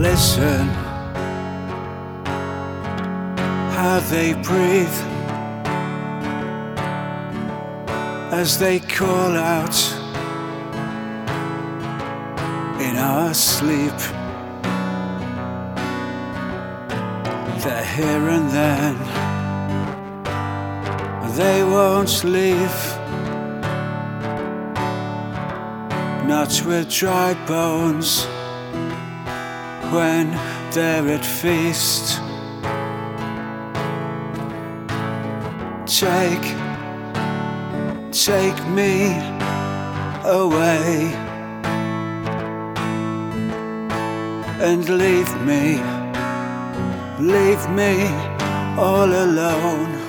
Listen how they breathe as they call out in our sleep. They're here and then they won't leave, not with dry bones when they're at feast. Take me away and leave me all alone.